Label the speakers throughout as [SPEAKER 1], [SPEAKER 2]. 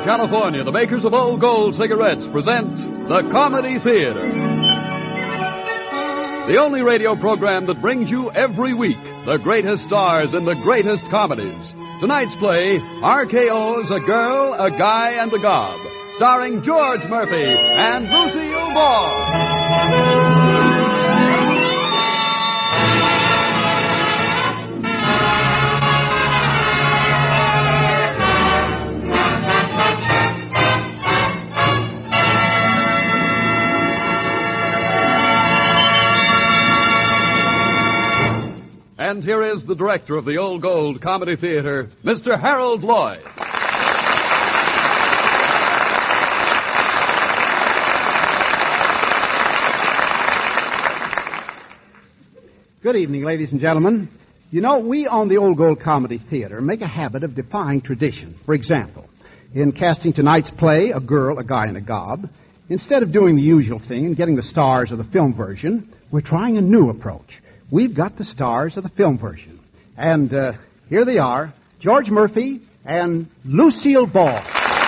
[SPEAKER 1] California, the makers of Old Gold cigarettes present the Comedy Theater. The only radio program that brings you every week the greatest stars in the greatest comedies. Tonight's play, RKO's A Girl, a Guy, and a Gob, starring George Murphy and Lucille Ball. And here is the director of the Old Gold Comedy Theater, Mr. Harold Lloyd.
[SPEAKER 2] Good evening, ladies and gentlemen. You know, we on the Old Gold Comedy Theater make a habit of defying tradition. For example, in casting tonight's play, A Girl, a Guy, and a Gob, instead of doing the usual thing and getting the stars of the film version, we're trying a new approach. We've got the stars of the film version. And here they are, George Murphy and Lucille Ball.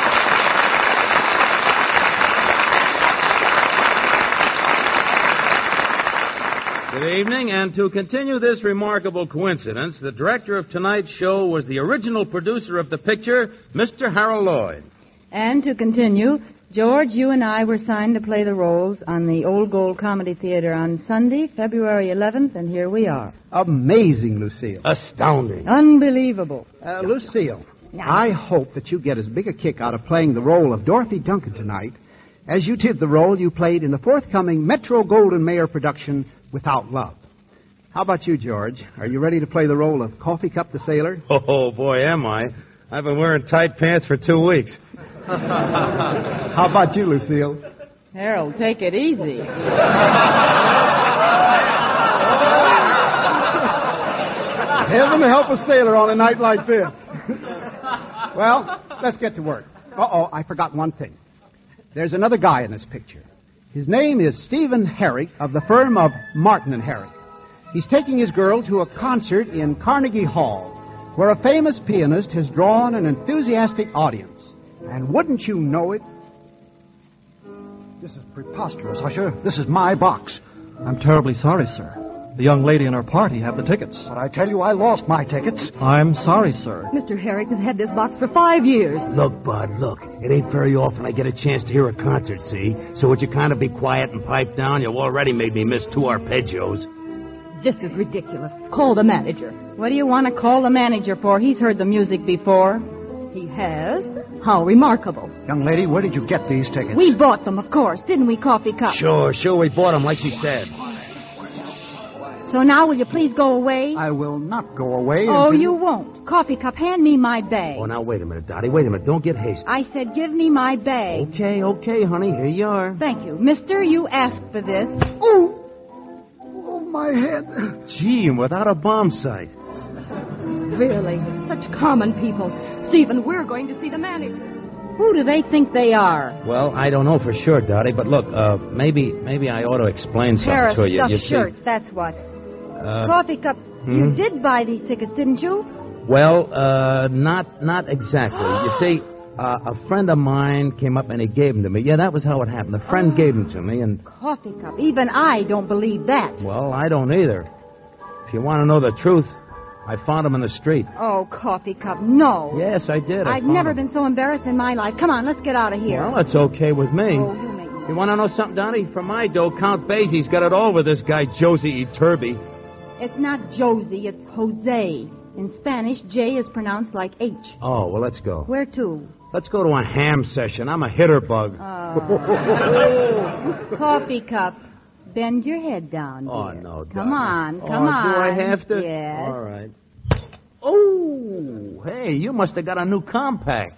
[SPEAKER 3] Good evening, and to continue this remarkable coincidence, the director of tonight's show was the original producer of the picture, Mr. Harold Lloyd.
[SPEAKER 4] And to continue, George, you and I were signed to play the roles on the Old Gold Comedy Theater on Sunday, February 11th, and here we are.
[SPEAKER 2] Amazing, Lucille.
[SPEAKER 3] Astounding.
[SPEAKER 4] Unbelievable.
[SPEAKER 2] Lucille, I hope that you get as big a kick out of playing the role of Dorothy Duncan tonight as you did the role you played in the forthcoming Metro-Goldwyn-Mayer production, Without Love. How about you, George? Are you ready to play the role of Coffee Cup the Sailor?
[SPEAKER 3] Oh, boy, am I. I've been wearing tight pants for 2 weeks.
[SPEAKER 2] How about you, Lucille?
[SPEAKER 4] Harold, take it easy.
[SPEAKER 2] Heaven help a sailor on a night like this. Well, let's get to work. Uh-oh, I forgot one thing. There's another guy in this picture. His name is Stephen Herrick of the firm of Martin and Herrick. He's taking his girl to a concert in Carnegie Hall, where a famous pianist has drawn an enthusiastic audience. And wouldn't you know it?
[SPEAKER 5] This is preposterous, Usher. This is my box.
[SPEAKER 6] I'm terribly sorry, sir. The young lady and her party have the tickets.
[SPEAKER 5] But I tell you, I lost my tickets.
[SPEAKER 6] I'm sorry, sir.
[SPEAKER 7] Mr. Herrick has had this box for 5 years.
[SPEAKER 8] Look, Bud, look. It ain't very often I get a chance to hear a concert, see? So would you kind of be quiet and pipe down? You already made me miss 2 arpeggios.
[SPEAKER 7] This is ridiculous. Call the manager.
[SPEAKER 4] What do you want to call the manager for? He's heard the music before.
[SPEAKER 7] He has? How remarkable.
[SPEAKER 5] Young lady, where did you get these tickets?
[SPEAKER 7] We bought them, of course, didn't we, Coffee Cup?
[SPEAKER 8] Sure, we bought them like she said.
[SPEAKER 7] So now will you please go away?
[SPEAKER 5] I will not go away.
[SPEAKER 7] Oh, you won't. Coffee Cup, hand me my bag.
[SPEAKER 8] Oh, now, wait a minute, Dottie. Wait a minute. Don't get hasty.
[SPEAKER 7] I said give me my bag.
[SPEAKER 8] Okay, honey. Here you are.
[SPEAKER 7] Thank you. Mister, you asked for this.
[SPEAKER 5] Oh, my head.
[SPEAKER 8] Gee, and without a bomb sight.
[SPEAKER 7] Really? Such common people. Stephen, we're going to see the manager.
[SPEAKER 4] Who do they think they are?
[SPEAKER 8] Well, I don't know for sure, Dottie, but look, maybe I ought to explain something to you.
[SPEAKER 4] Pair of stuffed shirts, that's what. Coffee Cup, you did buy these tickets, didn't you?
[SPEAKER 8] Well, not exactly. You see, a friend of mine came up and he gave them to me. Yeah, that was how it happened. A friend gave them to me, and...
[SPEAKER 4] Coffee Cup, even I don't believe that.
[SPEAKER 8] Well, I don't either. If you want to know the truth, I found them in the street.
[SPEAKER 4] Oh, Coffee Cup, no.
[SPEAKER 8] Yes, I did.
[SPEAKER 4] I've never been so embarrassed in my life. Come on, let's get out of here.
[SPEAKER 8] Well, it's okay with me.
[SPEAKER 4] Oh, you make me...
[SPEAKER 8] You want to know something, Donnie? For my dough, Count Basie's got it all with this guy, Josie Iturbi.
[SPEAKER 4] It's not Josie, it's Jose. In Spanish, J is pronounced like H.
[SPEAKER 8] Oh, well, let's go.
[SPEAKER 4] Where to?
[SPEAKER 8] Let's go to a ham session. I'm a hitter bug.
[SPEAKER 4] Coffee Cup, bend your head down, dear.
[SPEAKER 8] Oh, no, Donnie.
[SPEAKER 4] Come on.
[SPEAKER 8] Do I have to?
[SPEAKER 4] Yes.
[SPEAKER 8] All right. Oh, hey, you must have got a new compact.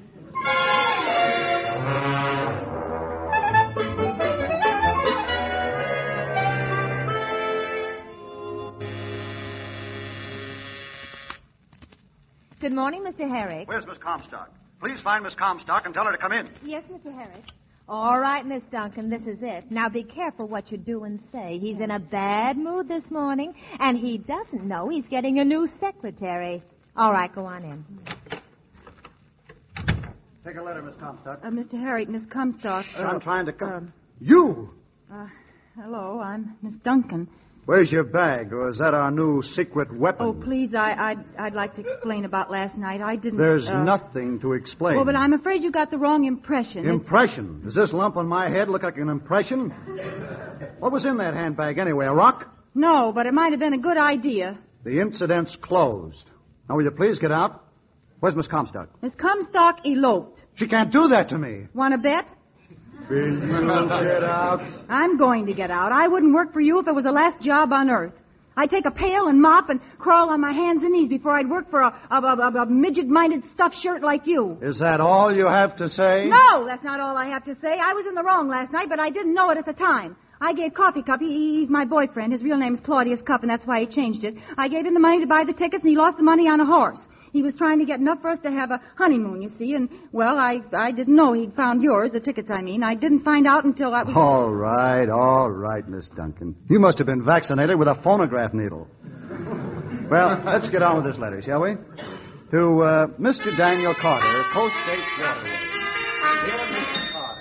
[SPEAKER 9] Good morning, Mr. Herrick.
[SPEAKER 5] Where's Miss Comstock? Please find Miss Comstock and tell her to come in.
[SPEAKER 9] Yes, Mr. Herrick. All right, Miss Duncan, this is it. Now, be careful what you do and say. He's in a bad mood this morning, and he doesn't know he's getting a new secretary. All right, go on in.
[SPEAKER 5] Take a letter, Miss Comstock.
[SPEAKER 4] Mr. Herrick, Miss Comstock.
[SPEAKER 5] I'm trying to come. You!
[SPEAKER 4] Hello, I'm Miss Duncan.
[SPEAKER 5] Where's your bag, or is that our new secret weapon?
[SPEAKER 4] Oh, please, I'd like to explain about last night. I didn't...
[SPEAKER 5] There's nothing to explain.
[SPEAKER 4] Well, but I'm afraid you got the wrong impression.
[SPEAKER 5] Impression? Does this lump on my head look like an impression? What was in that handbag anyway, a rock?
[SPEAKER 4] No, but it might have been a good idea.
[SPEAKER 5] The incident's closed. Now, will you please get out? Where's Miss Comstock?
[SPEAKER 4] Miss Comstock eloped.
[SPEAKER 5] She can't do that to me.
[SPEAKER 4] Want to bet?
[SPEAKER 5] Will you get out?
[SPEAKER 4] I'm going to get out. I wouldn't work for you if it was the last job on earth. I'd take a pail and mop and crawl on my hands and knees before I'd work for a midget-minded stuffed shirt like you.
[SPEAKER 5] Is that all you have to say?
[SPEAKER 4] No, that's not all I have to say. I was in the wrong last night, but I didn't know it at the time. I gave Coffee Cup, he's my boyfriend. His real name is Claudius Cup, and that's why he changed it. I gave him the money to buy the tickets, and he lost the money on a horse. He was trying to get enough for us to have a honeymoon, you see, and, well, I didn't know he'd found yours, the tickets, I mean. I didn't find out until I was...
[SPEAKER 5] All right, Miss Duncan. You must have been vaccinated with a phonograph needle. Well, let's get on with this letter, shall we? To Mr. Daniel Carter, Post State Waterway. Dear Mr. Carter.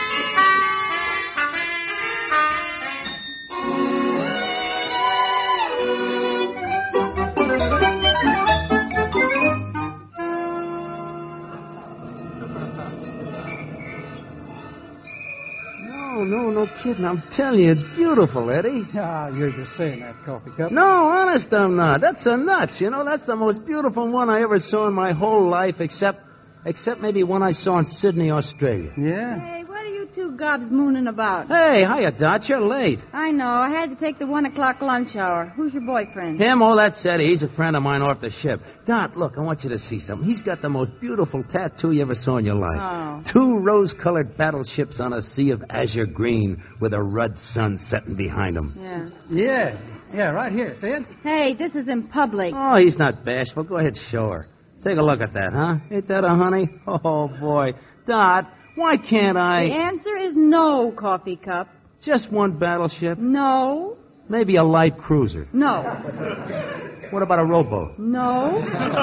[SPEAKER 8] No kidding. I'm telling you, it's beautiful, Eddie.
[SPEAKER 2] Ah, you're just saying that, Coffee Cup.
[SPEAKER 8] No, honest, I'm not. That's a nuts. You know, that's the most beautiful one I ever saw in my whole life, except maybe one I saw in Sydney, Australia.
[SPEAKER 2] Yeah?
[SPEAKER 4] Hey, what are you two gobs mooning about?
[SPEAKER 8] Hey, hiya, Dot. You're late.
[SPEAKER 4] I know. I had to take the 1 o'clock lunch hour. Who's your boyfriend?
[SPEAKER 8] Him? Oh, that's Eddie. He's a friend of mine off the ship. Dot, look, I want you to see something. He's got the most beautiful tattoo you ever saw in your life.
[SPEAKER 4] Oh.
[SPEAKER 8] 2 rose-colored battleships on a sea of azure green with a red sun setting behind them.
[SPEAKER 4] Yeah.
[SPEAKER 2] Yeah, right here. See it?
[SPEAKER 4] Hey, this is in public.
[SPEAKER 8] Oh, he's not bashful. Go ahead, show her. Take a look at that, huh? Ain't that a honey? Oh, boy. Dot, why can't I...
[SPEAKER 4] The answer is no, Coffee Cup.
[SPEAKER 8] Just one battleship?
[SPEAKER 4] No.
[SPEAKER 8] Maybe a light cruiser.
[SPEAKER 4] No.
[SPEAKER 8] What about a rowboat?
[SPEAKER 4] No.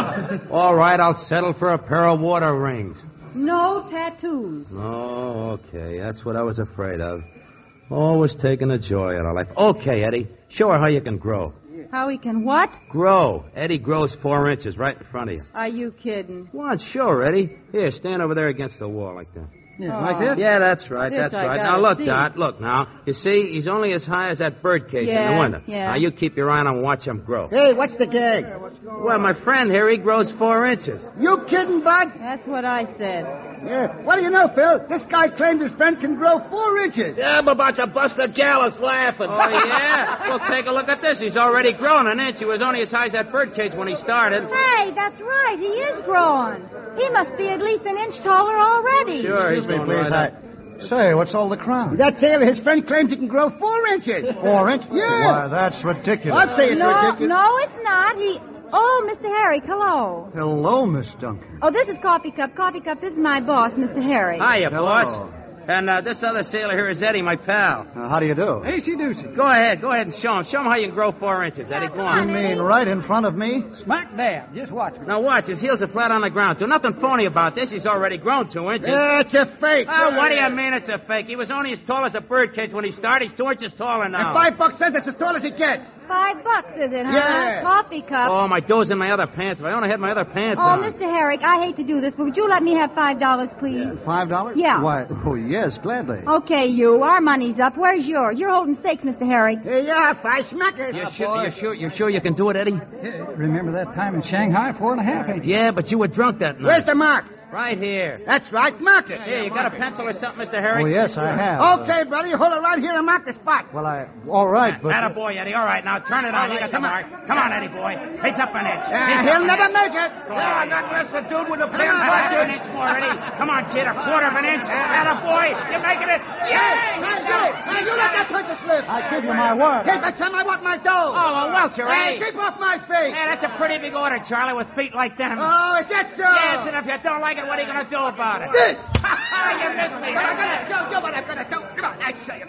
[SPEAKER 8] All right, I'll settle for a pair of water rings.
[SPEAKER 4] No tattoos.
[SPEAKER 8] Oh, okay. That's what I was afraid of. Always taking a joy out of life. Okay, Eddie. Show her how you can grow.
[SPEAKER 4] How he can what?
[SPEAKER 8] Grow. Eddie grows 4 inches right in front of you.
[SPEAKER 4] Are you kidding?
[SPEAKER 8] What? Show her, Eddie. Here, stand over there against the wall like that.
[SPEAKER 2] Yeah, like this?
[SPEAKER 8] Yeah, that's right.
[SPEAKER 4] This
[SPEAKER 8] That's
[SPEAKER 4] I
[SPEAKER 8] right.
[SPEAKER 4] gotta
[SPEAKER 8] Now, look,
[SPEAKER 4] see.
[SPEAKER 8] Dot. Look, now. You see, he's only as high as that bird cage in the window.
[SPEAKER 4] Yeah.
[SPEAKER 8] Now, you keep your eye on him and watch him grow.
[SPEAKER 5] Hey, what's the gag?
[SPEAKER 8] Well, my friend here, he grows 4 inches.
[SPEAKER 5] You kidding, Bud?
[SPEAKER 4] That's what I said.
[SPEAKER 5] Yeah. What do you know, Phil? This guy claims his friend can grow 4 inches.
[SPEAKER 3] Yeah, I'm about to bust the gallus laughing.
[SPEAKER 8] Oh, yeah? Well, take a look at this. He's already grown an inch. He was only as high as that bird cage when he started.
[SPEAKER 4] Hey, that's right. He is growing. He must be at least an inch taller already.
[SPEAKER 8] Sure, he's going right up.
[SPEAKER 5] Say, what's all the crowd?
[SPEAKER 10] That tailor, his friend claims he can grow 4 inches.
[SPEAKER 5] 4 inches?
[SPEAKER 10] Yeah.
[SPEAKER 5] Why, that's ridiculous.
[SPEAKER 10] I'd say it's ridiculous.
[SPEAKER 4] No, it's not. Oh, Mr. Herrick, hello.
[SPEAKER 5] Hello, Miss Duncan.
[SPEAKER 4] Oh, this is Coffee Cup. Coffee Cup, this is my boss, Mr. Herrick.
[SPEAKER 8] Hiya,
[SPEAKER 5] Hello.
[SPEAKER 8] boss. And this other sailor here is Eddie, my pal.
[SPEAKER 5] How do you do?
[SPEAKER 2] Acey-doocy.
[SPEAKER 8] Go ahead and show him. Show him how you can grow 4 inches, Eddie. Go
[SPEAKER 5] You
[SPEAKER 8] on.
[SPEAKER 5] mean right in front of me?
[SPEAKER 2] Smack dab. Just watch me.
[SPEAKER 8] Now watch, his heels are flat on the ground. Do nothing phony about this. He's already grown 2 inches.
[SPEAKER 10] It's a fake.
[SPEAKER 8] Oh, what do you mean it's a fake? He was only as tall as a bird cage when he started. He's 2 inches taller now.
[SPEAKER 10] And $5 says it's as tall as it gets.
[SPEAKER 4] $5, is it, huh?
[SPEAKER 10] Yeah.
[SPEAKER 4] Coffee Cup.
[SPEAKER 8] Oh, my dough's in my other pants. If I only had my other pants
[SPEAKER 4] Oh,
[SPEAKER 8] on.
[SPEAKER 4] Mr. Herrick, I hate to do this, but would you let me have $5, please?
[SPEAKER 5] $5?
[SPEAKER 4] Yeah.
[SPEAKER 5] Why, oh, yes, gladly.
[SPEAKER 4] Okay, you. Our money's up. Where's yours? You're holding stakes, Mr. Herrick.
[SPEAKER 10] Here you are, 5 smackers.
[SPEAKER 8] You sure you can do it, Eddie?
[SPEAKER 2] Remember that time in Shanghai? 4.5 inches.
[SPEAKER 8] Yeah, but you were drunk that night.
[SPEAKER 10] Where's the mark?
[SPEAKER 8] Right here.
[SPEAKER 10] That's right, mark it.
[SPEAKER 8] Here, you got a pencil or something, Mr. Herrick?
[SPEAKER 5] Oh, yes, I have.
[SPEAKER 10] Okay, brother, you hold it right here and mark the spot.
[SPEAKER 5] Well, all right, but...
[SPEAKER 8] Attaboy, Eddie. All right, now turn it on. You got the mark. Come on, Eddie boy. He's up an inch.
[SPEAKER 10] He'll never make it.
[SPEAKER 8] Not unless the dude with the pin half an inch more, Eddie. Come on, kid, a quarter of an inch. Attaboy. You're making it. Yay!
[SPEAKER 10] Now, get it. Now, you let that puncher slip.
[SPEAKER 5] I give you my word.
[SPEAKER 10] Hey, by the time I want my dough.
[SPEAKER 8] Oh, a welcher,
[SPEAKER 10] Hey,
[SPEAKER 8] Eddie.
[SPEAKER 10] keep off my face.
[SPEAKER 8] Hey, that's a pretty big order, Charlie, with feet like them.
[SPEAKER 10] Oh, is that so?
[SPEAKER 8] Yes, and if you don't like it, what are you going to do about it?
[SPEAKER 10] This.
[SPEAKER 8] You missed me.
[SPEAKER 10] I'm gonna show you what I'm gonna do. Come on, I say it.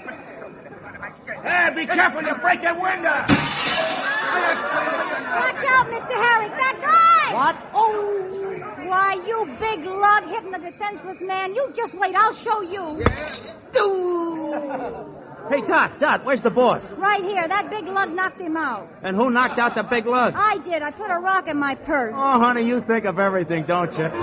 [SPEAKER 8] Hey, be careful, you break that window.
[SPEAKER 4] Watch out, Mr. Herrick. That guy!
[SPEAKER 5] What?
[SPEAKER 4] Oh, why, you big lug hitting the defenseless man. You just wait. I'll show you.
[SPEAKER 8] Hey, Dot, where's the boss?
[SPEAKER 4] Right here. That big lug knocked him out.
[SPEAKER 8] And who knocked out the big lug?
[SPEAKER 4] I did. I put a rock in my purse.
[SPEAKER 8] Oh, honey, you think of everything, don't you?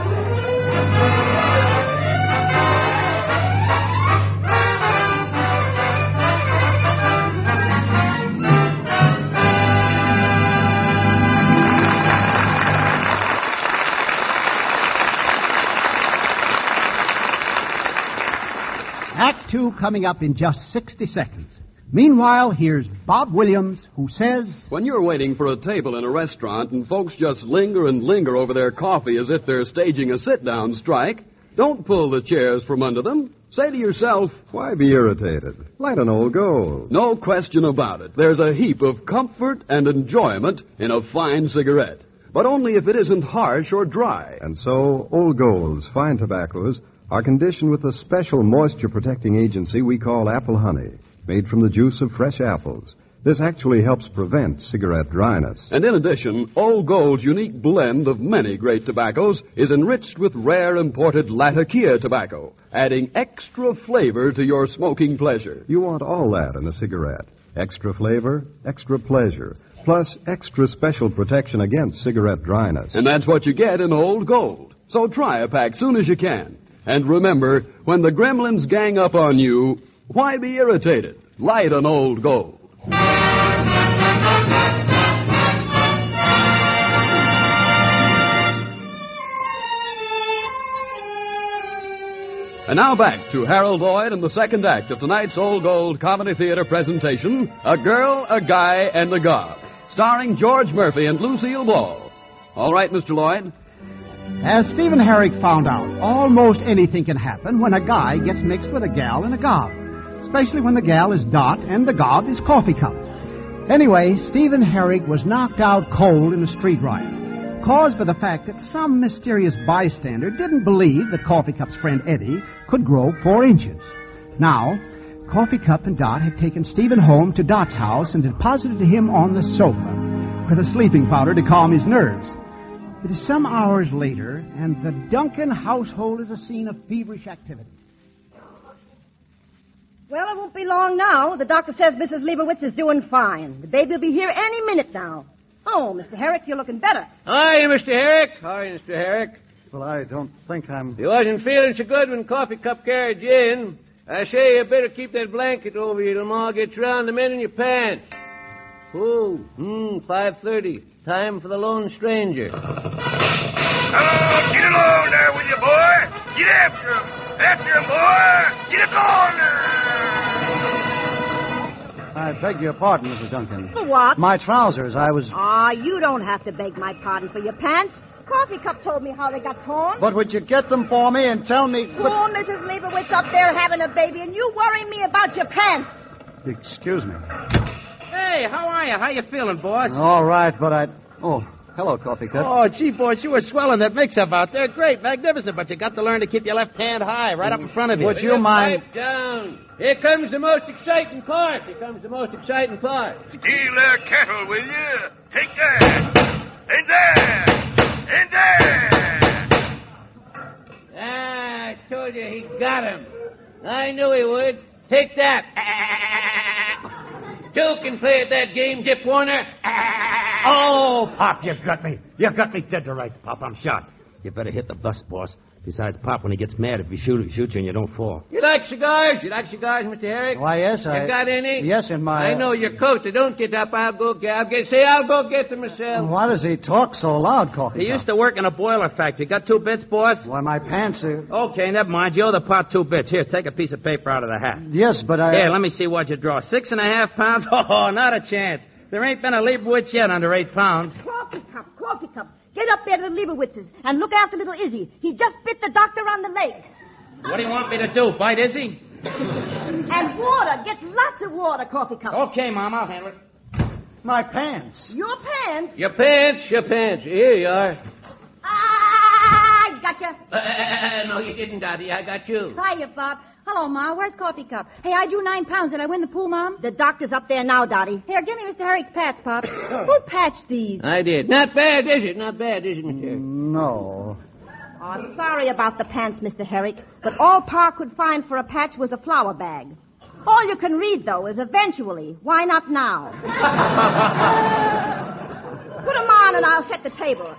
[SPEAKER 2] Act 2 coming up in just 60 seconds. Meanwhile, here's Bob Williams, who says...
[SPEAKER 1] When you're waiting for a table in a restaurant and folks just linger and linger over their coffee as if they're staging a sit-down strike, don't pull the chairs from under them. Say to yourself,
[SPEAKER 11] why be irritated? Light an Old Gold.
[SPEAKER 1] No question about it. There's a heap of comfort and enjoyment in a fine cigarette. But only if it isn't harsh or dry.
[SPEAKER 11] And so, Old Gold's fine tobaccos are conditioned with a special moisture-protecting agency we call apple honey, made from the juice of fresh apples. This actually helps prevent cigarette dryness.
[SPEAKER 1] And in addition, Old Gold's unique blend of many great tobaccos is enriched with rare imported Latakia tobacco, adding extra flavor to your smoking pleasure.
[SPEAKER 11] You want all that in a cigarette. Extra flavor, extra pleasure, plus extra special protection against cigarette dryness.
[SPEAKER 1] And that's what you get in Old Gold. So try a pack soon as you can. And remember, when the gremlins gang up on you, why be irritated? Light an Old Gold. And now back to Harold Lloyd and the second act of tonight's Old Gold Comedy Theater presentation, A Girl, a Guy, and a Gob, starring George Murphy and Lucille Ball. All right, Mr. Lloyd?
[SPEAKER 2] As Stephen Herrick found out, almost anything can happen when a guy gets mixed with a gal and a gob, especially when the gal is Dot and the gob is Coffee Cup. Anyway, Stephen Herrick was knocked out cold in a street riot, caused by the fact that some mysterious bystander didn't believe that Coffee Cup's friend Eddie could grow 4 inches. Now, Coffee Cup and Dot have taken Stephen home to Dot's house and deposited him on the sofa with a sleeping powder to calm his nerves. It is some hours later, and the Duncan household is a scene of feverish activity.
[SPEAKER 12] Well, it won't be long now. The doctor says Mrs. Leibowitz is doing fine. The baby will be here any minute now. Oh, Mr. Herrick, you're looking better.
[SPEAKER 13] Hi, Mr. Herrick. Hi, Mr. Herrick.
[SPEAKER 5] Well, I don't think I'm...
[SPEAKER 13] You wasn't feeling so good when Coffee Cup carried you in. I say you better keep that blanket over you till Ma gets round the men in your pants. Oh, 5:30. Time for the lone stranger.
[SPEAKER 10] Oh, get along there with you, boy. Get after him. After him, boy. Get along there.
[SPEAKER 5] I beg your pardon, Mrs. Duncan.
[SPEAKER 12] For what?
[SPEAKER 5] My trousers, I was...
[SPEAKER 12] You don't have to beg my pardon for your pants. Coffee Cup told me how they got torn.
[SPEAKER 5] But would you get them for me and tell me...
[SPEAKER 12] Poor Mrs. Leibowitz up there having a baby, and you worrying me about your pants.
[SPEAKER 5] Excuse me.
[SPEAKER 8] Hey, how are you? How you feeling, boss?
[SPEAKER 5] All right, but I... Oh, hello, Coffee Cup.
[SPEAKER 8] Oh, gee, boss, you were swelling that mix-up out there. Great, magnificent, but you got to learn to keep your left hand high right up in front of you.
[SPEAKER 5] Would you mind...
[SPEAKER 13] Pipe down. Here comes the most exciting part.
[SPEAKER 10] Steal their cattle, will you? Take that. And there. And there.
[SPEAKER 13] I told you he got him. I knew he would. Take that. Two can play at that game, Dip Warner.
[SPEAKER 8] Oh, Pop, you got me. You got me dead to rights, Pop. I'm shot. You better hit the bus, boss. Besides, Pop, when he gets mad, if he shoots you and you don't fall.
[SPEAKER 13] You like cigars? Mr. Herrick?
[SPEAKER 5] Why, yes,
[SPEAKER 13] You got any?
[SPEAKER 5] Yes, in my...
[SPEAKER 13] I know your coat. Don't get up. I'll go get them myself.
[SPEAKER 5] Why does he talk so loud, Coffee
[SPEAKER 8] He
[SPEAKER 5] Cup?
[SPEAKER 8] used to work in a boiler factory. Got 2 bits, boss?
[SPEAKER 5] Why, my pants are...
[SPEAKER 8] Okay, never mind. You owe the pot 2 bits. Here, take a piece of paper out of the hat.
[SPEAKER 5] Yes, but I...
[SPEAKER 8] Here, let me see what you draw. 6.5 pounds? Oh, not a chance. There ain't been a Leibowitz yet under 8 pounds.
[SPEAKER 12] Coffee Cup. Get up there to the Leibowitzes and look after little Izzy. He just bit the doctor on the leg.
[SPEAKER 8] What do you want me to do, bite Izzy?
[SPEAKER 12] And water. Get lots of water, Coffee Cup.
[SPEAKER 8] Okay, Mom, I'll handle it.
[SPEAKER 5] My pants.
[SPEAKER 12] Your pants?
[SPEAKER 13] Your pants. Here you are.
[SPEAKER 12] I gotcha.
[SPEAKER 13] No, you didn't, Dottie. I got you.
[SPEAKER 4] Hiya, Bob. Hello, Ma. Where's Coffee Cup? Hey, I drew 9 pounds. Did I win the pool, Mom?
[SPEAKER 12] The doctor's up there now, Dottie.
[SPEAKER 4] Here, give me Mr. Herrick's pats, Pop. Who patched these?
[SPEAKER 13] I did. Not bad, is it? Not bad, is it, Mr. Herrick?
[SPEAKER 5] No.
[SPEAKER 12] Oh, sorry about the pants, Mr. Herrick, but all Pa could find for a patch was a flour bag. All you can read, though, is eventually. Why not now? Put 'em on and I'll set the table.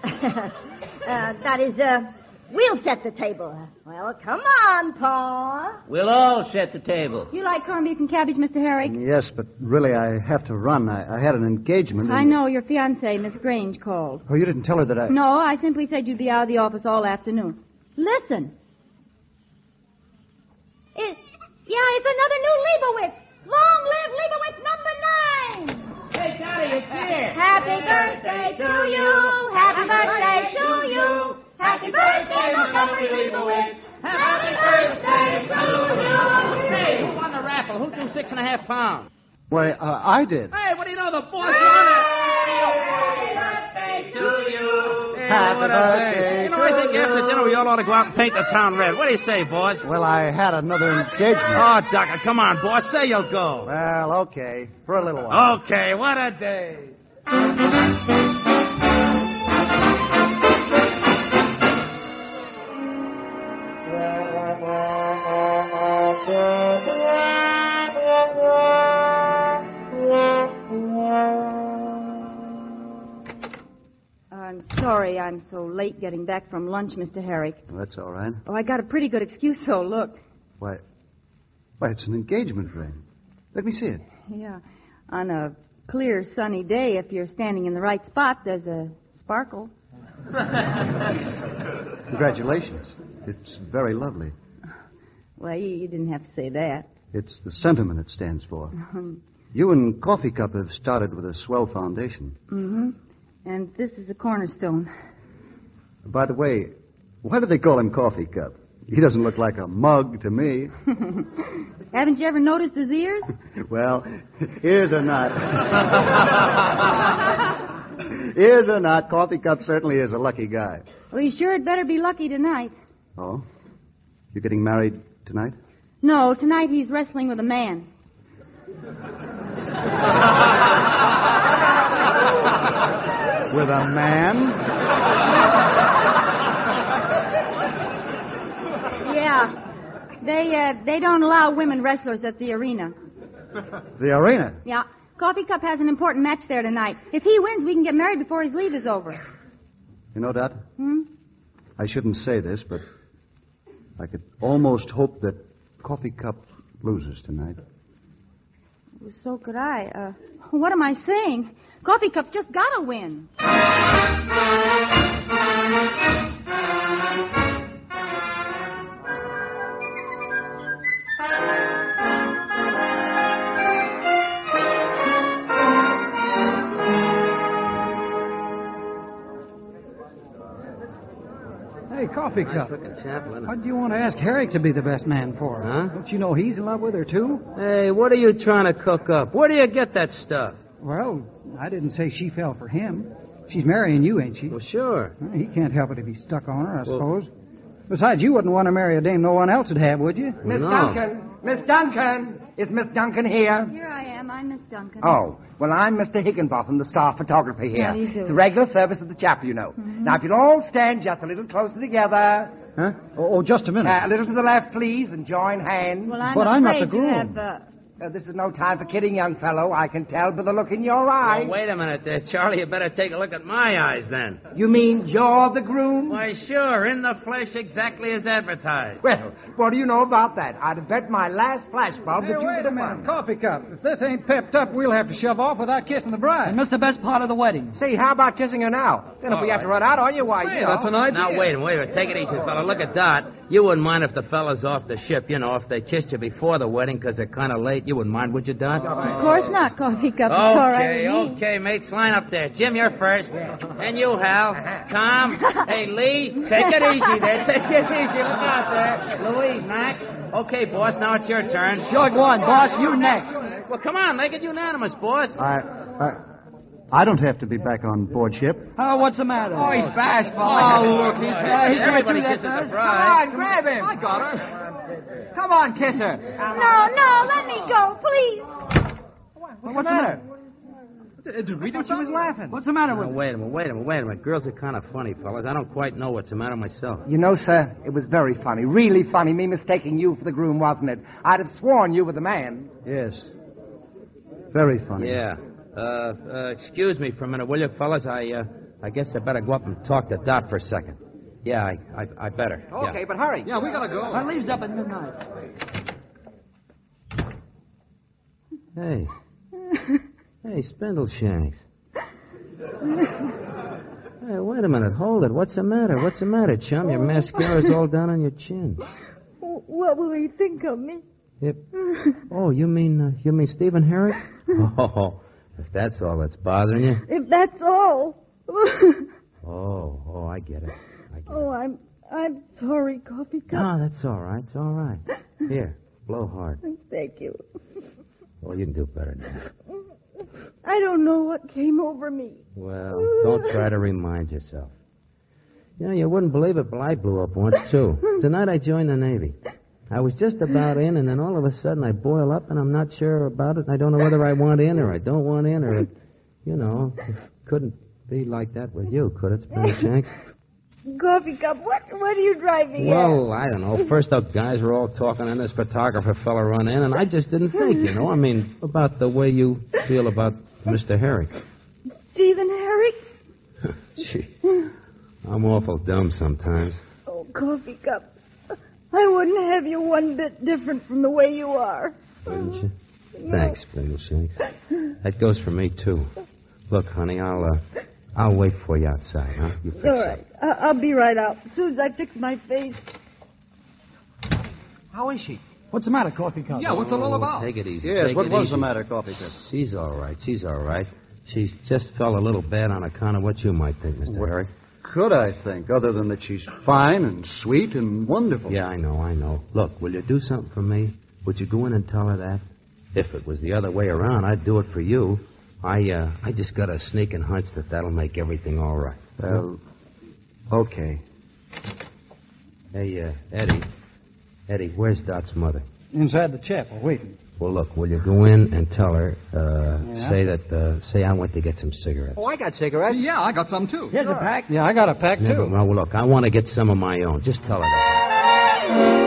[SPEAKER 12] We'll set the table. Well, come on, Pa.
[SPEAKER 13] We'll all set the table.
[SPEAKER 4] You like corned beef and cabbage, Mr. Herrick?
[SPEAKER 5] Yes, but really I have to run. I had an engagement.
[SPEAKER 4] I know. Your fiancée, Miss Grange, called.
[SPEAKER 5] Oh, you didn't tell her that I...
[SPEAKER 4] No, I simply said you'd be out of the office all afternoon. Listen. It's another new Leibowitz. Long live Leibowitz number 9.
[SPEAKER 13] Hey, Johnny, it's here.
[SPEAKER 4] Happy birthday to you. Happy birthday to you. Happy birthday, Montgomery Leibowitz. Happy birthday to you.
[SPEAKER 3] Hey, who won the raffle? Who threw 6.5 pounds?
[SPEAKER 5] Why, I did.
[SPEAKER 3] Hey, what do you know? The boss won it.
[SPEAKER 4] Happy birthday to you.
[SPEAKER 5] Happy birthday
[SPEAKER 3] You know, I think after dinner we all ought to go out and paint the town red. What do you say, boss?
[SPEAKER 5] Well, I had another engagement.
[SPEAKER 3] Oh, Doctor, come on, boss. Say you'll go.
[SPEAKER 5] Well, okay. For a little while.
[SPEAKER 3] Okay, what a day.
[SPEAKER 4] I'm sorry I'm so late getting back from lunch, Mr. Herrick.
[SPEAKER 5] Well, that's all right.
[SPEAKER 4] Oh, I got a pretty good excuse, though. Look.
[SPEAKER 5] Why, it's an engagement ring. Let me see it.
[SPEAKER 4] Yeah. On a clear, sunny day, if you're standing in the right spot, there's a sparkle.
[SPEAKER 5] Congratulations. It's very lovely.
[SPEAKER 4] Well, you didn't have to say that.
[SPEAKER 5] It's the sentiment it stands for. You and Coffee Cup have started with a swell foundation.
[SPEAKER 4] Mm-hmm. And this is the cornerstone.
[SPEAKER 5] By the way, why do they call him Coffee Cup? He doesn't look like a mug to me.
[SPEAKER 4] Haven't you ever noticed his ears?
[SPEAKER 5] Well, ears or not. Ears or not, Coffee Cup certainly is a lucky guy.
[SPEAKER 4] Well, you sure had better be lucky tonight.
[SPEAKER 5] Oh? You're getting married tonight?
[SPEAKER 4] No, tonight he's wrestling with a man.
[SPEAKER 5] With a man?
[SPEAKER 4] Yeah. They don't allow women wrestlers at the arena.
[SPEAKER 5] The arena?
[SPEAKER 4] Yeah. Coffee Cup has an important match there tonight. If he wins, we can get married before his leave is over.
[SPEAKER 5] You know, Dot? I shouldn't say this, but I could almost hope that Coffee Cup loses tonight.
[SPEAKER 4] Well, so could I. What am I saying? Coffee Cup's just gotta win.
[SPEAKER 14] Hey, Coffee Cup.
[SPEAKER 3] Looking chaplain.
[SPEAKER 14] What do you want to ask Herrick to be the best man for?
[SPEAKER 3] Huh?
[SPEAKER 14] Don't you know he's in love with her, too?
[SPEAKER 3] Hey, what are you trying to cook up? Where do you get that stuff?
[SPEAKER 14] Well, I didn't say she fell for him. She's marrying you, ain't she?
[SPEAKER 3] Well, sure.
[SPEAKER 14] Well, he can't help it if he's stuck on her, I suppose. Besides, you wouldn't want to marry a dame no one else would have, would you?
[SPEAKER 15] Miss Duncan! Miss Duncan! Is Miss Duncan here?
[SPEAKER 4] Here I am. I'm Miss Duncan.
[SPEAKER 15] Oh, well, I'm Mr. Higginbotham, the star photographer here.
[SPEAKER 4] How do you do?
[SPEAKER 15] It's a regular service of the chapel, you know.
[SPEAKER 4] Mm-hmm.
[SPEAKER 15] Now, if you'll all stand just a little closer together.
[SPEAKER 5] Huh? Oh, just a minute.
[SPEAKER 15] A little to the left, please, and join hands.
[SPEAKER 4] Well, I'm
[SPEAKER 5] But
[SPEAKER 4] afraid
[SPEAKER 5] I'm not the
[SPEAKER 4] you
[SPEAKER 5] groom.
[SPEAKER 4] have...
[SPEAKER 15] This is no time for kidding, young fellow. I can tell by the look in your eye.
[SPEAKER 3] Well, wait a minute there, Charlie. You better take a look at my eyes, then.
[SPEAKER 15] You mean you're the groom?
[SPEAKER 3] Why, sure. In the flesh, exactly as advertised.
[SPEAKER 15] Well, what do you know about that? I'd have bet my last flash bulb
[SPEAKER 14] Hey,
[SPEAKER 15] that you
[SPEAKER 14] wait
[SPEAKER 15] would
[SPEAKER 14] a
[SPEAKER 15] have
[SPEAKER 14] minute.
[SPEAKER 15] won.
[SPEAKER 14] Coffee Cup. If this ain't pepped up, we'll have to shove off without kissing the bride.
[SPEAKER 6] I missed the best part of the wedding.
[SPEAKER 15] Say, how about kissing her now? Then if we have to run out on you, why, you know.
[SPEAKER 14] That's an idea.
[SPEAKER 3] Now, wait a minute. Take it easy, fella. Look at Dot. You wouldn't mind if the fella's off the ship, you know, if they kissed you before the wedding because they're kind of late. You wouldn't mind, would you, Dot?
[SPEAKER 4] Of course not, Coffee Cup. It's all right with me.
[SPEAKER 3] Okay, mates, line up there. Jim, you're first. And you, Hal. Tom. Hey, Lee. Take it easy there. Take it easy. Look out there. Louise, Mac. Okay, boss, now it's your turn.
[SPEAKER 15] Short one, boss. You next.
[SPEAKER 3] Well, come on. Make it unanimous, boss.
[SPEAKER 5] I don't have to be back on board ship.
[SPEAKER 6] Oh, what's the matter?
[SPEAKER 15] Oh, he's bashful.
[SPEAKER 6] Oh, look, he's
[SPEAKER 3] Everybody kisses the
[SPEAKER 15] Come
[SPEAKER 3] bride.
[SPEAKER 15] on, grab him. I got her. Come on, kiss her.
[SPEAKER 4] No, let me go, please.
[SPEAKER 15] What's the matter?
[SPEAKER 14] Did we do she was laughing. What's the matter with her?
[SPEAKER 8] Wait a minute. Girls are kind of funny, fellas. I don't quite know what's the matter myself.
[SPEAKER 15] You know, sir, it was very funny. Really funny, me mistaking you for the groom, wasn't it? I'd have sworn you were the man.
[SPEAKER 5] Yes. Very funny.
[SPEAKER 8] Yeah. Excuse me for a minute, will you, fellas? I guess I better go up and talk to Dot for a second. Yeah, I better.
[SPEAKER 15] Okay,
[SPEAKER 8] yeah.
[SPEAKER 15] but hurry.
[SPEAKER 14] Yeah, we gotta go. Our leave's up at midnight.
[SPEAKER 8] Hey. Hey, Spindleshanks. Hey, wait a minute. Hold it. What's the matter, chum? Your mascara's all down on your chin.
[SPEAKER 4] What will he think of me?
[SPEAKER 8] Yep. Oh, you mean Stephen Herrick? Oh, if that's all that's bothering you.
[SPEAKER 4] If that's all.
[SPEAKER 8] Oh, I get it.
[SPEAKER 4] Oh, I'm sorry, Coffee Cup.
[SPEAKER 8] No, that's all right. It's all right. Here, blow hard.
[SPEAKER 4] Thank you.
[SPEAKER 8] Oh, you can do better than that.
[SPEAKER 4] I don't know what came over me.
[SPEAKER 8] Well, don't try to remind yourself. You know, you wouldn't believe it, but I blew up once, too. Tonight I joined the Navy. I was just about in, and then all of a sudden I boil up, and I'm not sure about it. I don't know whether I want in or I don't want in, or, it couldn't be like that with you, could it, Spindleshanks?
[SPEAKER 4] Coffee Cup, what are you driving at?
[SPEAKER 8] Well, I don't know. First up, guys were all talking, and this photographer fella run in, and I just didn't think, about the way you feel about Mr. Herrick.
[SPEAKER 4] Stephen Herrick?
[SPEAKER 8] Gee, I'm awful dumb sometimes.
[SPEAKER 4] Oh, Coffee Cup, I wouldn't have you one bit different from the way you are.
[SPEAKER 8] Wouldn't you? No. Thanks, Spindleshanks. That goes for me, too. Look, honey, I'll wait for you outside, huh? You fix
[SPEAKER 4] All right. I'll be right out as soon as I fix my face.
[SPEAKER 14] How is she? What's the matter, Coffee Cup?
[SPEAKER 6] Yeah, what's it all about?
[SPEAKER 8] Take it easy.
[SPEAKER 5] Yes, what was the matter, Coffee Cup?
[SPEAKER 8] She's all right. She just fell a little bad on account of what you might think, Mr. Herrick.
[SPEAKER 5] Could I think, other than that she's fine and sweet and wonderful?
[SPEAKER 8] Yeah, I know. Look, will you do something for me? Would you go in and tell her that? If it was the other way around, I'd do it for you. I just got a sneaking hunch that'll make everything all right.
[SPEAKER 5] Well, okay.
[SPEAKER 8] Hey, Eddie, where's Dot's mother?
[SPEAKER 14] Inside the chapel, waiting.
[SPEAKER 8] Well, look, will you go in and tell her, say I went to get some cigarettes.
[SPEAKER 15] Oh, I got cigarettes.
[SPEAKER 6] Yeah, I got some, too.
[SPEAKER 14] Here's a pack. Yeah, I got a pack, too.
[SPEAKER 8] Well, look, I want to get some of my own. Just tell her that.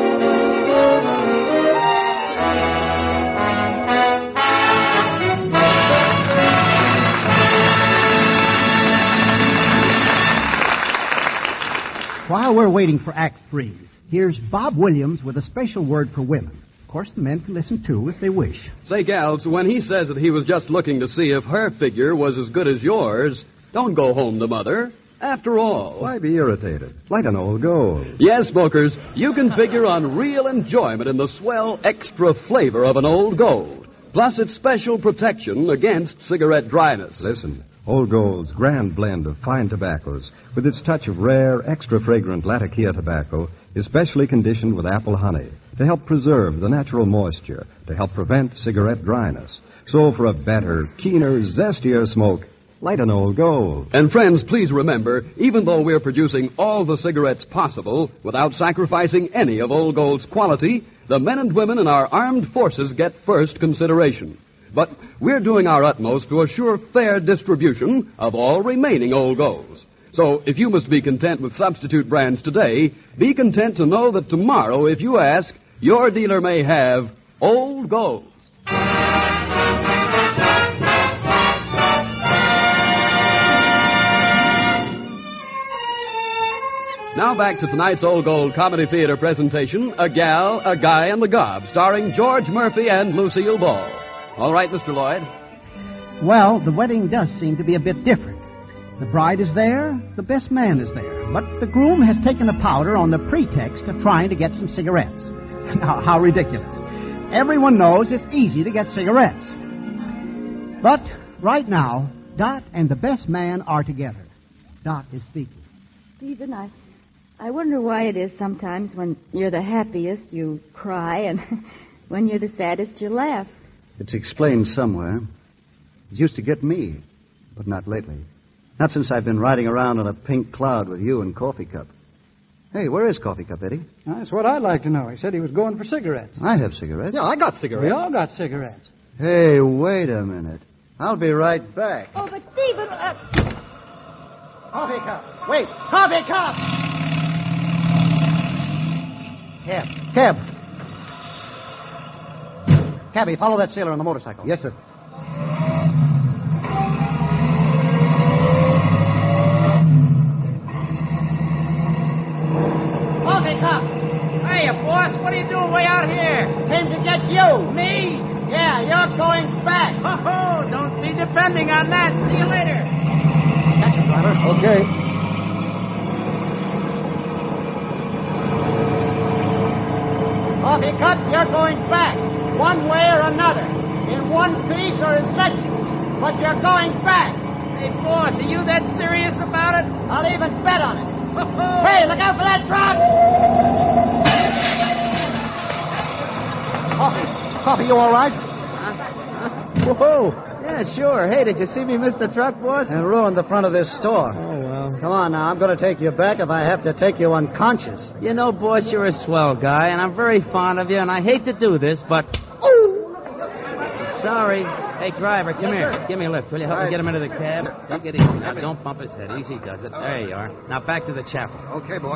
[SPEAKER 2] While we're waiting for Act 3, here's Bob Williams with a special word for women. Of course, the men can listen, too, if they wish.
[SPEAKER 1] Say, gals, when he says that he was just looking to see if her figure was as good as yours, don't go home to Mother. After all...
[SPEAKER 11] Why be irritated? Like an old gold.
[SPEAKER 1] Yes, smokers, you can figure on real enjoyment in the swell extra flavor of an Old Gold, plus its special protection against cigarette dryness.
[SPEAKER 11] Listen. Old Gold's grand blend of fine tobaccos, with its touch of rare, extra-fragrant Latakia tobacco, is specially conditioned with apple honey to help preserve the natural moisture, to help prevent cigarette dryness. So for a better, keener, zestier smoke, light an Old Gold.
[SPEAKER 1] And friends, please remember, even though we're producing all the cigarettes possible without sacrificing any of Old Gold's quality, the men and women in our armed forces get first consideration. But we're doing our utmost to assure fair distribution of all remaining Old Golds. So if you must be content with substitute brands today, be content to know that tomorrow, if you ask, your dealer may have Old Golds. Now back to tonight's Old Gold Comedy Theater presentation, A Gal, a Guy, and the Gob, starring George Murphy and Lucille Ball. All right, Mr. Lloyd.
[SPEAKER 2] Well, the wedding does seem to be a bit different. The bride is there, the best man is there, but the groom has taken a powder on the pretext of trying to get some cigarettes. Now, how ridiculous. Everyone knows it's easy to get cigarettes. But right now, Dot and the best man are together. Dot is speaking.
[SPEAKER 4] Stephen, I wonder why it is sometimes when you're the happiest you cry and when you're the saddest you laugh.
[SPEAKER 5] It's explained somewhere. It used to get me, but not lately. Not since I've been riding around on a pink cloud with you and Coffee Cup. Hey, where is Coffee Cup, Eddie?
[SPEAKER 14] That's what I'd like to know. He said he was going for cigarettes.
[SPEAKER 5] I have cigarettes.
[SPEAKER 6] Yeah, I got cigarettes.
[SPEAKER 14] We all got cigarettes.
[SPEAKER 5] Hey, wait a minute. I'll be right back.
[SPEAKER 12] Oh, but Stephen,
[SPEAKER 2] Coffee cup. Wait. Coffee cup. Cab. Cabby, follow that sailor on the motorcycle.
[SPEAKER 5] Yes, sir.
[SPEAKER 3] Coffee cup. Hey, boss, what are you doing way out here?
[SPEAKER 2] Came to get you.
[SPEAKER 3] Me?
[SPEAKER 2] Yeah, you're going back.
[SPEAKER 3] Oh, don't be depending on that. See you later.
[SPEAKER 2] Catch him, driver.
[SPEAKER 5] Okay.
[SPEAKER 2] Coffee cup, you're going back. One way or another. In one piece or in sections. But you're going back.
[SPEAKER 3] Hey, boss, are you that serious about it?
[SPEAKER 2] I'll even bet on it. Hey, look out for that truck! Coffee, you all right?
[SPEAKER 8] Whoa. Yeah, sure. Hey, did you see me miss the truck, boss?
[SPEAKER 5] And ruined the front of this store.
[SPEAKER 8] Oh, well.
[SPEAKER 5] Come on now, I'm going to take you back if I have to take you unconscious.
[SPEAKER 3] You know, boss, you're a swell guy, and I'm very fond of you, and I hate to do this, but... Sorry. Hey, driver, come here. Give me a lift. Will you help me get him into the cab? Take it easy. Now, don't bump his head. Easy does it. There you are. Now, back to the chapel.
[SPEAKER 5] Okay, boy.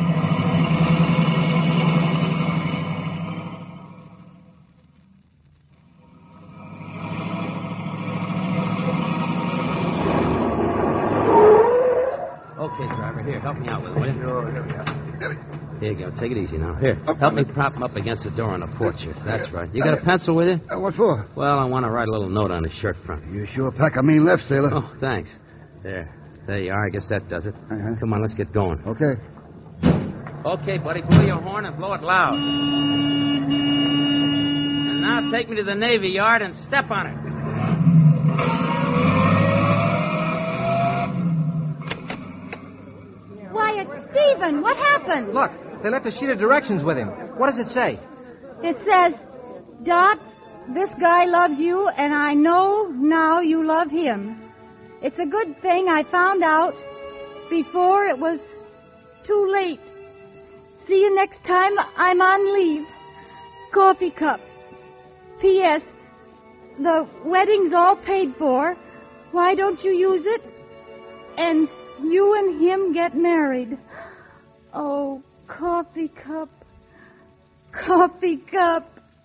[SPEAKER 3] Okay, driver, here, help me out with it, will you?
[SPEAKER 5] Sure, here we go.
[SPEAKER 3] Here you go. Take it easy now. Here, help me prop him up against the door on the porch here. That's right. You got a pencil with you?
[SPEAKER 16] What for?
[SPEAKER 3] Well, I want to write a little note on his shirt front.
[SPEAKER 16] You sure pack a mean left, sailor.
[SPEAKER 3] Oh, thanks. There you are. I guess that does it.
[SPEAKER 16] Uh-huh.
[SPEAKER 3] Come on, let's get going.
[SPEAKER 16] Okay.
[SPEAKER 3] Okay, buddy, blow your horn and blow it loud. And now take me to the Navy Yard and step on it.
[SPEAKER 4] Why, it's Stephen. What happened?
[SPEAKER 15] Look, they left a sheet of directions with him. What does it say?
[SPEAKER 4] It says, Dot, this guy loves you, and I know now you love him. It's a good thing I found out before it was too late. See you next time I'm on leave. Coffee cup. P.S. The wedding's all paid for. Why don't you use it? And you and him get married. Oh, coffee cup. Coffee cup.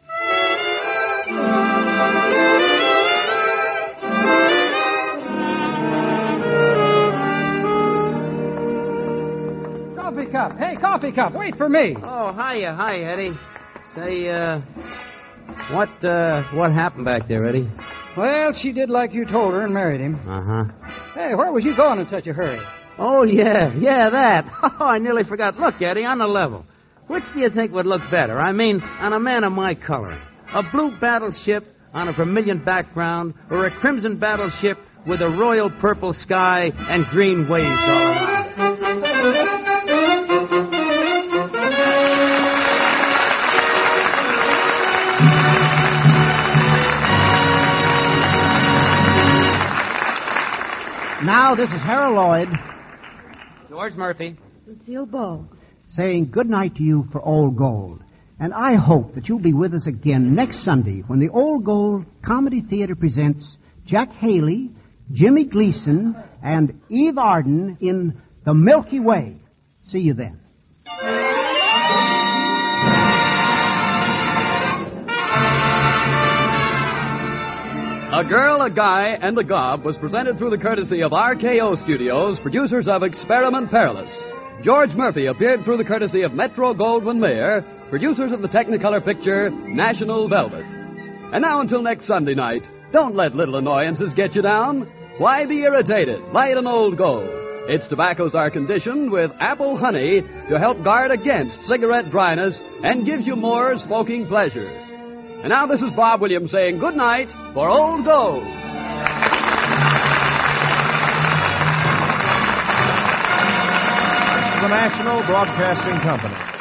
[SPEAKER 14] Coffee cup. Hey, coffee cup, wait for me.
[SPEAKER 3] Oh, hiya, Eddie. Say, what happened back there, Eddie?
[SPEAKER 14] Well, she did like you told her and married him.
[SPEAKER 3] Uh-huh.
[SPEAKER 14] Hey, where was you going in such a hurry?
[SPEAKER 3] Oh, yeah, that. Oh, I nearly forgot. Look, Eddie, on the level. Which do you think would look better? I mean, on a man of my color. A blue battleship on a vermilion background, or a crimson battleship with a royal purple sky and green waves all around.
[SPEAKER 2] Now, this is Harold Lloyd
[SPEAKER 3] George Murphy.
[SPEAKER 7] Lucille Ball.
[SPEAKER 2] saying good night to you for Old Gold. And I hope that you'll be with us again next Sunday when the Old Gold Comedy Theater presents Jack Haley, Jimmy Gleason, and Eve Arden in The Milky Way. See you then.
[SPEAKER 1] A Girl, a Guy, and a Gob was presented through the courtesy of RKO Studios, producers of Experiment Perilous. George Murphy appeared through the courtesy of Metro-Goldwyn-Mayer, producers of the Technicolor picture National Velvet. And now until next Sunday night, don't let little annoyances get you down. Why be irritated? Light an Old Gold. Its tobaccos are conditioned with apple honey to help guard against cigarette dryness and gives you more smoking pleasure. And now this is Bob Williams saying good night for Old Gold.
[SPEAKER 17] The National Broadcasting Company.